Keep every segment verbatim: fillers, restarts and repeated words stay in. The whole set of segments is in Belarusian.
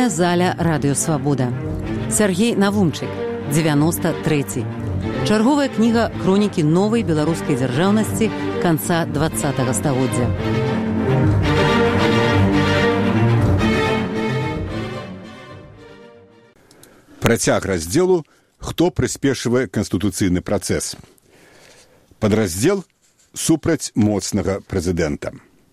Актыўная заля радыёвабода. Сяргей Навумчык, дзевяносто трэці. Чарговая кніга хронікі новай беларускай дзяржаўнасці канца двадцатага стагоддзя. Працяг раздзелу «Хто прыспешвае канстытуцыйны працэс». Падраздзел «Супраць моцнага прэзідэнта».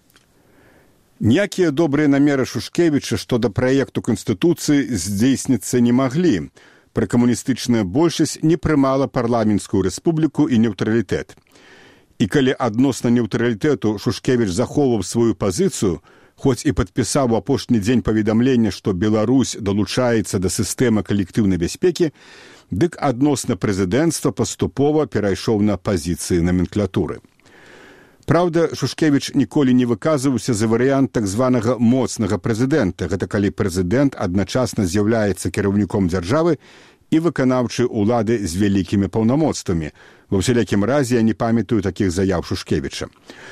Ніякія добрыя намеры Шушкевіча што да праекту Канстытуцыі здзейсніцца не маглі. Пракамуністычная большасць не прымала парламенцкую рэспубліку і неўтралітэт. І калі адносна неўтралітэту Шушкевіч захоўваў сваю пазіцыю, хоць і падпісаў у апошні дзень паведамлення, што Беларусь далучаецца да сістэмы калектыўнай бяспекі, дык адносна прэзідэнцтва паступова перайшоў на пазіцыі наменклатуры. Праўда, Шушкевіч ніколі не выказваўся за варыянт так званага моцнага прэзідэнта. Гэта калі прэзідэнт адначасна з'яўляецца кіраўніком дзяржавы і выканаўчай улады з вялікімі паўнамоцтвамі. Ва ўсялякім разе я не памятаю такіх заяў Шушкевіча.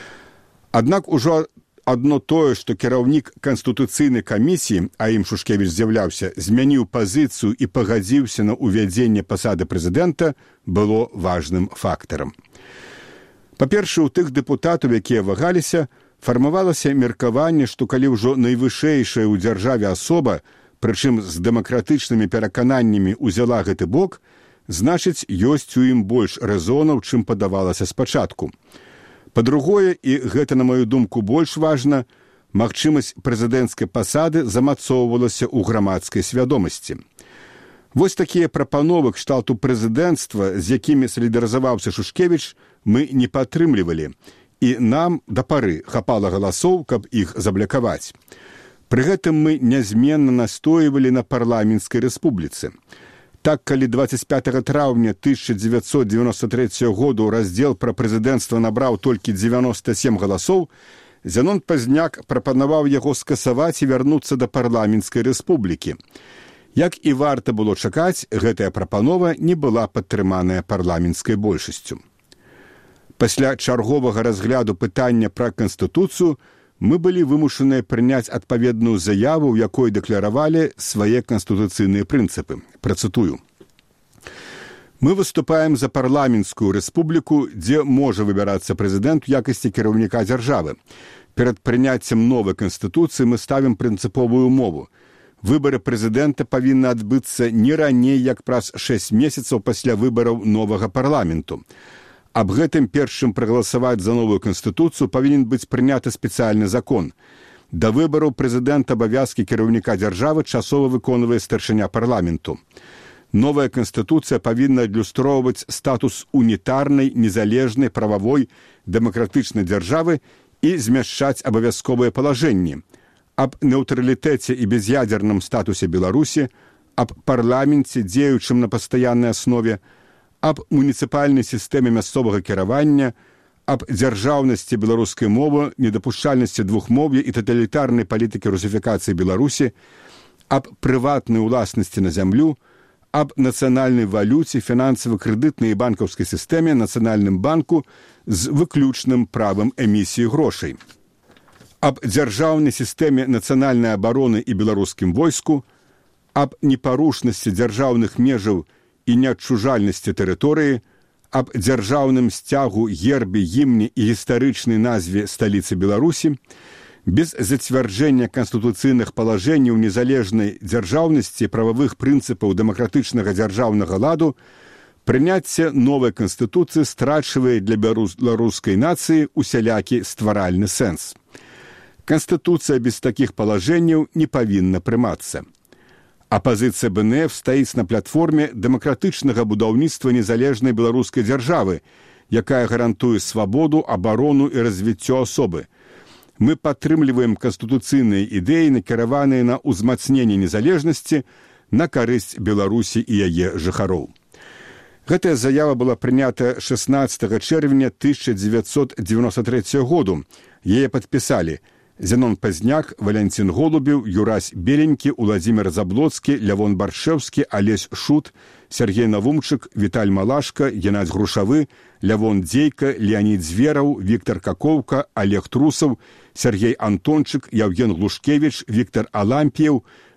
Аднак ужо адно тое, што кіраўнік канстытуцыйнай камісіі, а ім Шушкевіч з'яўляўся, змяніў пазіцыю і пагадзіўся на ўвядзенне пасады прэзідэнта, было важным фактарам. Па-першае, у тых дэпутатаў, якія вагаліся, фармавалася меркаванне, што калі ўжо найвышэйшая ў дзяржаве асоба, прычым з дэмакратычнымі перакананнямі ўзяла гэты бок, значыць, ёсць у ім больш рэзонаў, чым падавалася спачатку. Па-другое, і гэта, на маю думку, больш важна, магчымасць прэзідэнцкай пасады замацоўвалася ў грамадскай свядомасці. Вось такія прапановы кшталту прэзідэнцтва, з якімі салідарызаваўся Шушкевіч, мы не падтрымлівалі, і нам да пары хапала галасоў, каб іх заблакаваць. Пры гэтым мы нязменна настойвалі на парламенцкай рэспубліцы. Так, калі дваццаць пятага траўня тысяча дзевяцьсот дзевяноста трэцяга году раздзел пра прэзідэнцтва набраў толькі дзевяноста сем галасоў, Зянон Пазняк прапанаваў яго скасаваць і вярнуцца да парламенцкай рэспублікі. Як і варта было чакаць, гэтая прапанова не была падтрыманая парламенцкай большасцю. Пасля чарговага разгляду пытання пра Канстытуцыю мы былі вымушаныя прыняць адпаведную заяву, у якой дэкларавалі свае канстытуцыйныя прынцыпы. Працытую. Мы выступаем за парламенцкую рэспубліку, дзе можа выбірацца прэзідэнт у якасці кіраўніка дзяржавы. Перад прыняццем новай канстытуцыі мы ставім прынцыповую умову. Выбары прэзідэнта павінны адбыцца не раней, як праз шэсць месяцаў пасля выбараў новага парламенту. Аб гэтым першым прагаласаваць за новую канстытуцыю павінен быць прыняты спецыяльны закон. Да выбараў прэзідэнта абавязкі кіраўніка дзяржавы часова выконвае старшыня парламенту. Новая канстытуцыя павінна адлюстроўваць статус унітарнай, незалежнай, прававой, дэмакратычнай дзяржавы і змяшчаць абавязковыя палажэнні аб нейтралітэце і без'ядзерным статусе Беларусі, аб парламенце, дзеючым на пастаяннай аснове, аб муніцыпальнай сістэме мясцовага кіравання, аб дзяржаўнасці беларускай мовы, недапушчальнасці двухмоўя і таталітарнай палітыкі русіфікацыі Беларусі, аб прыватнай уласнасці на зямлю, аб нацыянальнай валюце, фінансава-крэдытнай і банкаўскай сістэме, нацыянальным банку з выключным правам эмісіі грошай, аб дзяржаўнай сістэме нацыянальнай абароны і беларускім войску, аб непарушнасці дзяржаўных межаў і неадчужальнасці тэрыторыі, аб дзяржаўным сцягу, гербе, гімне і гістарычнай назве сталіцы Беларусі, без зацвярджэння канстытуцыйных палажэнняў незалежнай дзяржаўнасці, прававых прынцыпаў дэмакратычнага дзяржаўнага ладу, прыняцце новай канстытуцыі страчвае для беларускай нацыі усялякі стваральны сэнс. Канстытуцыя без такіх палажэнняў не павінна прымацца. Апазіцыя бэ эн эф стаіць на платформе дэмакратычнага будаўніцтва незалежнай беларускай дзяржавы, якая гарантуе свабоду, абарону і развіццё асобы. Мы падтрымліваем канстытуцыйныя ідэі, накіраваныя на ўзмацненне незалежнасці на карысць Беларусі і яе жыхароў. Гэтая заява была прынята шаснаццатага чэрвеня тысяча дзевяцьсот дзевяноста трэцяга году. Яе падпісалі Зянон Пазняк, Валянцін Голубеў, Юрась Беленькі, Уладзімір Заблоцкі, Лявон Баршэўскі, Алесь Шут, Сяргей Навумчык, Віталь Малашка, Геннадзь Грушавы, Лявон Дзейка, Леонід Звераў, Віктор Какоўка, Олег Трусаў, Сергей Антончык, Яўген Глушкевіч, Віктор Алампіеў,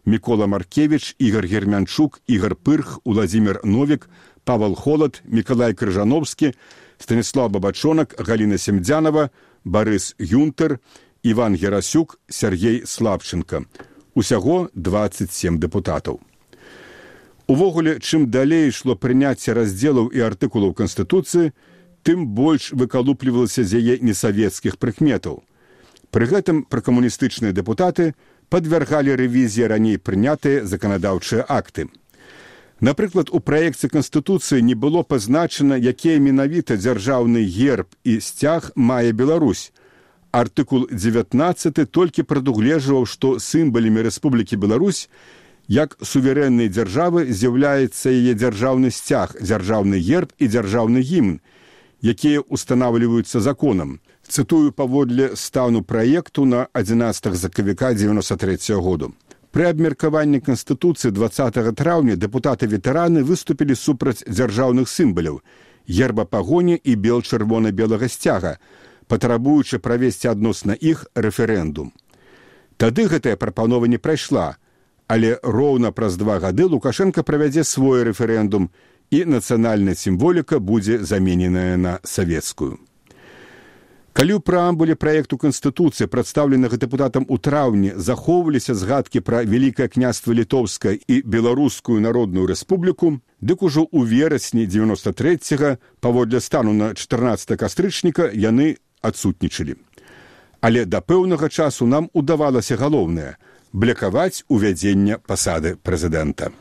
Мікола Маркевіч, Ігор Гермянчук, Ігор Пырх, Уладзімір Новік, Павел Холод, Мікалай Крыжановскі, Станіслав Бабачонак, Галіна Семдзянова, Барыс Юнтер, Іван Герасюк, Сергей Слабченко. Усяго дваццаць сем дэпутатаў. Увогуле, чым далей ішло прыняцце раздзелаў і артыкулаў Канстытуцыі, тым больш выкалуплівалася з яе несавецкіх прыкметаў. Пры гэтым пракамуністычныя дэпутаты падвяргалі рэвізіі раней прынятыя заканадаўчыя акты. Напрыклад, у праекце Канстытуцыі не было пазначана, якія менавіта дзяржаўны герб і сцяг мае Беларусь. Артыкул дзевятнаццаты толькі прадугледжваў, што сімваламі Рэспублікі Беларусь як суверэннай дзяржавы з'яўляецца яе дзяржаўны сцяг, дзяржаўны герб і дзяржаўны гімн, якія устанаўліваюцца законам. Цытую паводле стану праекту на адзінаццатага сакавіка дзевяноста трэцяга году. Пры абмеркаванні Канстытуцыі дваццатага траўня дэпутаты-ветэраны выступілі супраць дзяржаўных сімваляў, герба пагоні і бел-чырвона-белага сцяга, патрабуючы правесці адносна іх рэферэндум. Тады гэтая прапанова не прайшла, але роўна праз два гады Лукашенко правядзе свой рэферэндум, і нацыянальная сімволіка будзе замененая на савецкую. Калі ў прэамбуле праекту Канстытуцыі, прадстаўленага дэпутатам у траўні, захоўваліся згадкі пра Вялікае княства Літоўскае і Беларускую народную рэспубліку, дык ужо ў верасні дзевяноста трэцяга, паводле стану на чатырнаццатага кастрычніка, яны адсутнічалі. Але да пэўнага часу нам удавалася галоўнае – блякаваць увядзення пасады прэзідэнта.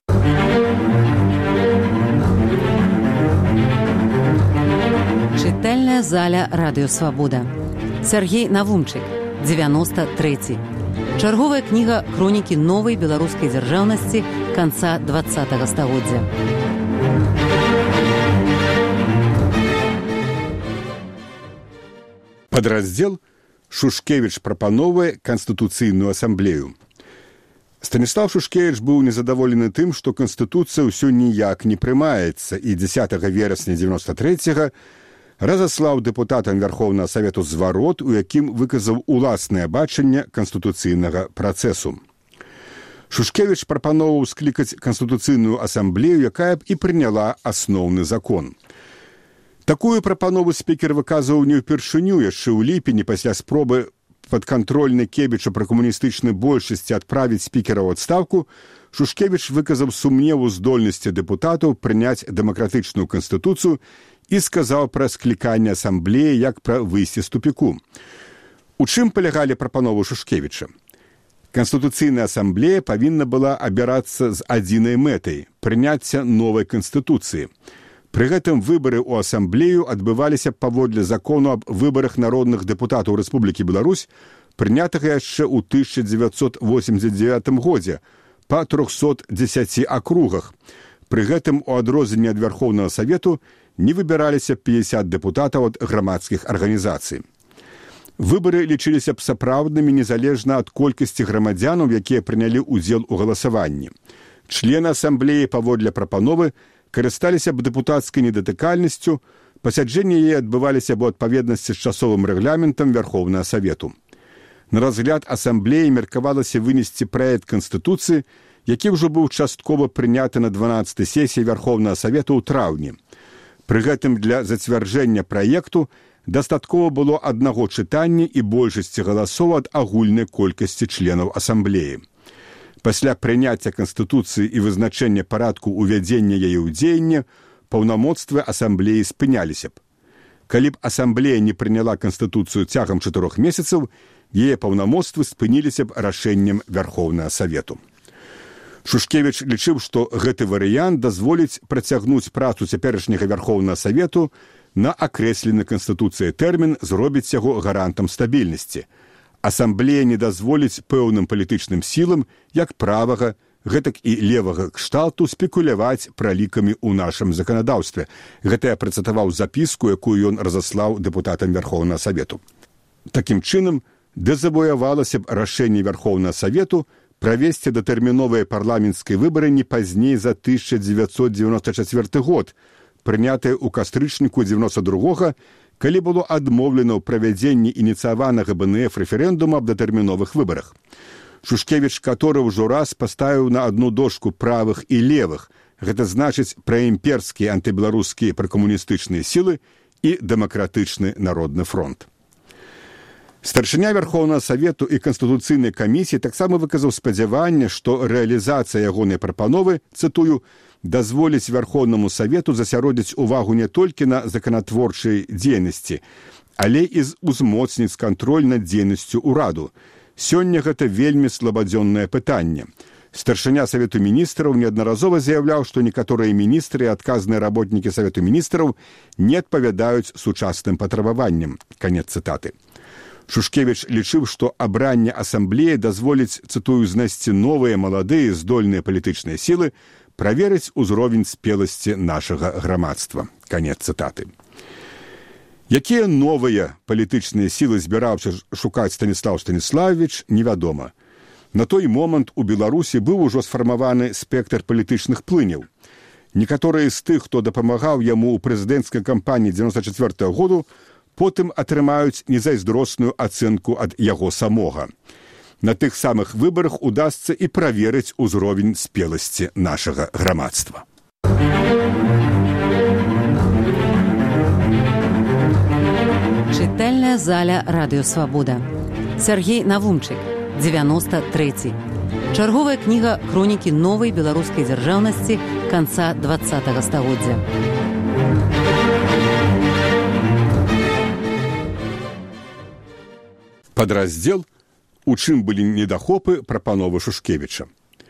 Чытальная заля Радыё Свабода. Сергей Навумчык, дзевяноста трэці. Чарговая кніга хронікі новай беларускай дзяржаўнасці канца дваццатага стагоддзя. Падраздзел Шушкевіч прапановвае Канстытуцыйную асамблею. Станіслав Шушкевіч быў незадаволены тым, што Канстытуцыя ўсё ніяк не прымаецца, і дзесятага верасня дзевяноста трэцяга разаслаў дэпутатам Вярхоўнага Савету зварот, у якім выказаў уласнае бачанне канстытуцыйнага працэсу. Шушкевіч прапаноўваў склікаць Канстытуцыйную асамблею, якая б і прыняла асноўны закон. Такую прапанову спікер выказваў не ўпершыню, яшчэ ў ліпені пасля спробы падкантрольнай Кебіча пры камуністычнай большасці адправіць спікера ў адстаўку, Шушкевіч выказаў сумневу здольнасці дэпутатаў прыняць дэмакратычную канстытуцыю і сказаў пра скліканне асамблеі як пра выйсце з тупіку. У чым палягалі прапановы Шушкевіча? Канстытуцыйная асамблея павінна была абірацца з адзінай мэтай – прыняцця новай канстытуцыі. Пры гэтым выбары ў асамблею адбываліся паводле закону аб выбарах народных дэпутатаў Рэспублікі Беларусь, прынятага яшчэ ў тысяча дзевяцьсот восемьдзесят девятым годзе па трохсот дзесяці акругах. Пры гэтым у адрозненне ад Вярхоўнага Савету не выбіраліся пятьдесят дэпутатаў ад грамадскіх арганізацый. Выбары лічыліся б сапраўднымі незалежна ад колькасці грамадзянаў, якія прынялі ўдзел у галасаванні. Члены асамблеі паводле прапановы карысталіся б дэпутацкай недатыкальнасцю, пасяджэнні яе адбываліся б у адпаведнасці з часовым рэгламентам Вярхоўнага Савету. На разгляд асамблеі меркавалася вынесці праект Канстытуцыі, які ўжо быў часткова прыняты на дванаццатай сесіі Вярхоўнага Савету ў траўні. Пры гэтым для зацвярджэння праекту дастаткова было аднаго чытання і большасці галасоў ад агульнай колькасці членаў асамблеі. Пасля прыняцця Канстытуцыі і вызначэння парадку ўвядзення яе ў дзеянне, паўнамоцтвы асамблеі спыняліся б. Калі б асамблея не прыняла Канстытуцыю цягам чатырох месяцаў, яе паўнамоцтвы спыніліся б рашэннем Вярхоўнага Савету. Шушкевіч лічыў, што гэты варыянт дазволіць працягнуць працу цяперашняга Вярхоўнага Савету на акрэслены Канстытуцыяй тэрмін, зробіць яго гарантам стабільнасці. Асамблея не дазволіць пэўным палітычным сілам, як правага, гэтак і левага кшталту спекуляваць пралікамі ў нашым заканадаўстве. Гэта я працытаваў запіску, якую ён разаслаў дэпутатам Вярхоўнага Савету. Такім чынам, дэзавуявалася б рашэнне Вярхоўнага Савету правесці датэрміновыя парламенцкія выбары не пазней за тысяча дзевяцьсот дзевяноста чацвёрты год, прынятыя ў кастрычніку дзевяноста другога, калі было адмоўлена ў правядзенні ініцыяванага бэ эн эф рэферэндума аб датэрміновых выбарах. Шушкевіч, который ўжо раз паставіў на одну дошку правых і левых, гэта значыць праімперскія антыбеларускія пракамуністычныя сілы і дэмакратычны народны фронт. Старшыня Верхоўнага Савету і Канстытуцыйнай камісіі таксама выказаў спадзяванне, што рэалізацыя ягонай прапановы, цытую, дазволіць Верхоўнаму Савету засяродзіць увагу не толькі на законатворчай дзейнасці, але і узмоцніць кантроль над дзейнасцю ўраду. Сёння гэта вельмі слабадзённае пытанне. Старшыня Савету міністраў неаднаразова заяўляў, што некаторыя міністры і адказныя работнікі Савету міністраў не адпавядаюць сучасным патрабаванням. Канец цытаты. Шушкевіч лічыў, што абранне асамблеі дазволіць, цытую, знайсці новыя, маладыя, здольныя палітычныя сілы, праверыць узровень спеласці нашага грамадства. Канец цытаты. Якія новыя палітычныя сілы збіраўся шукаць Станіслаў Станіславович, невядома. На той момант у Беларусі быў ужо сфармаваны спектр палітычных плыняў. Некаторыя з тых, хто дапамагаў яму ў прэзідэнцкай кампаніі дзевяноста чвёртага году, потым атрымаюць незайздросную ацэнку ад яго самога. На тых самых выбарах удасца і праверыць узровень спеласці нашага грамадства. Чытальная заля Радыё Свабода. Сергей Навумчык, дзевяноста трэці. Чарговая кніга хронікі новай беларускай дзяржаўнасці канца двадцатага стагоддзя. Падраздзел, у чым былі недахопы прапановы Шушкевіча.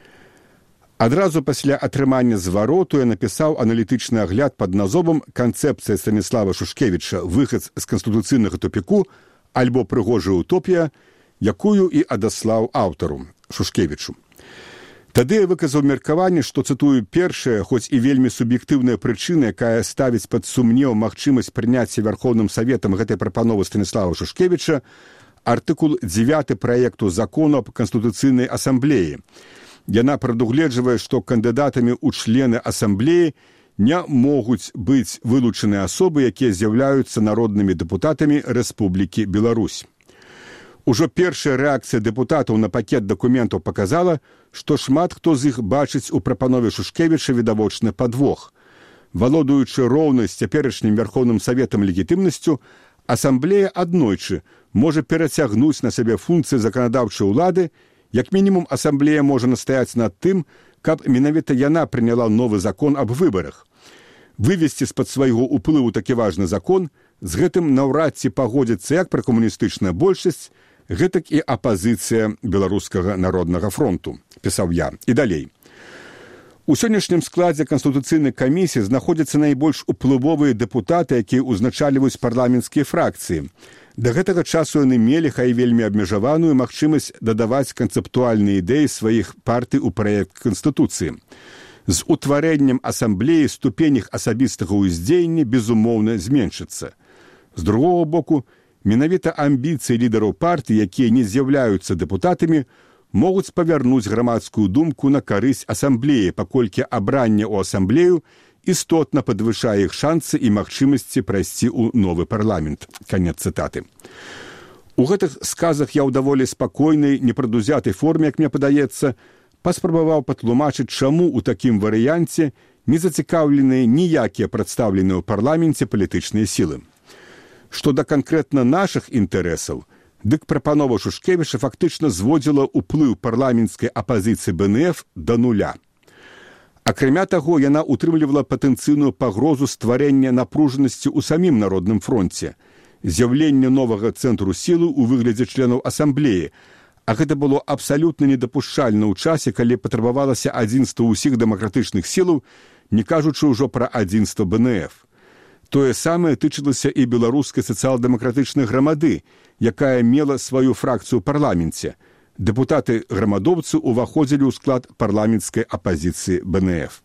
Адразу пасля атрымання звароту я напісаў аналітычны агляд пад назовам «Канцэпцыя Станіслава Шушкевіча. Выхад з канстытуцыйнага тупіку» альбо «Прыгожая утопія», якую і адаслаў аўтару Шушкевічу. Тады я выказаў меркаванне, што, цытую, першая, хоць і вельмі суб'ектыўная прычына, якая ставіць пад сумнеў магчымасць прыняцця Верхоўным Саветам гэтай прапановы Станіслава Шушкевіча, артыкул дзевяты праекту закону аб Канстытуцыйнай асамблеі. Яна прадугледжвае, што кандыдатамі ў члены асамблеі не могуць быць вылучаныя асобы, якія з'яўляюцца народнымі дэпутатамі Рэспублікі Беларусь. Ужо першая рэакцыя дэпутатаў на пакет дакументаў паказала, што шмат хто з іх бачыць у прапанове Шушкевіча відавочны падвох. Валодаючы роўнай з цяперашнім Верхоўным Саветам легітымнасцю, асамблея аднойчы можа перацягнуць на сябе функцыі заканадаўчай улады. Як мінімум, асамблея можа настаяць над тым, каб менавіта яна прыняла новы закон аб выбарах. Вывесці з-пад свайго ўплыву такі важны закон, з гэтым наўрад ці пагодзіцца як пракамуністычная большасць, гэтак і апазіцыя Беларускага народнага фронту, пісаў я. І далей. У сённяшнім складзе Канстытуцыйнай камісіі знаходзяцца найбольш уплывовыя дэпутаты, якія ўзначальваюць парламенцкія фракцыі. Да гэтага часу яны мелі, хай вельмі абмежаваную магчымасць дадаваць канцэптуальныя ідэі сваіх партый у праект Канстытуцыі. З утварэннем асамблеі ступень іх асабістага ўздзеяння, безумоўна, зменшыцца. З другога боку, менавіта амбіцыі лідараў партый, якія не з'яўляюцца дэпутатамі, могуць павярнуць грамадскую думку на карысць асамблеі, паколькі абранне ў асамблею істотна падвышае іх шансы і магчымасці прайсці ў новы парламент. Канец цытаты. У гэтых сказах я ў даволі спакойнай, непрадузятай форме, як мне падаецца, паспрабаваў патлумачыць, чаму ў такім варыянце не зацікаўленыя ніякія прадстаўленыя ў парламенце палітычныя сілы. Што да канкрэтна нашых інтарэсаў, дык прапанова Шушкевіча фактычна зводзіла ўплыў парламенцкай апазіцыі Бэ Эн Эф да нуля. Акрамя таго, яна ўтрымлівала патэнцыйную пагрозу стварэння напружанасці ў самім народным фронце, з'яўлення новага цэнтру сілы ў выглядзе членаў асамблеі, а гэта было абсалютна недапушчальна ў часе, калі патрабавалася адзінства ўсіх дэмакратычных сілаў, не кажучы ўжо пра адзінства Бэ Эн Эф. Тое самае тычылася і беларускай сацыял-дэмакратычнай грамады, якая мела сваю фракцыю ў парламенце. Дэпутаты-грамадоўцы ўваходзілі ў склад парламенцкай апазіцыі Бэ Эн Эф.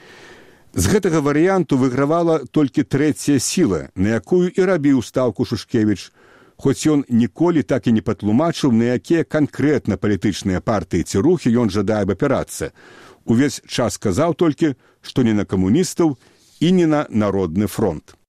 З гэтага варыянту выйгравала толькі трэцяя сіла, на якую і рабіў стаўку Шушкевіч, хоць ён ніколі так і не патлумачыў, на якія канкрэтна палітычныя партыі ці рухі ён жадае абапірацца. Увесь час казаў толькі, што не на камуністаў і не на народны фронт.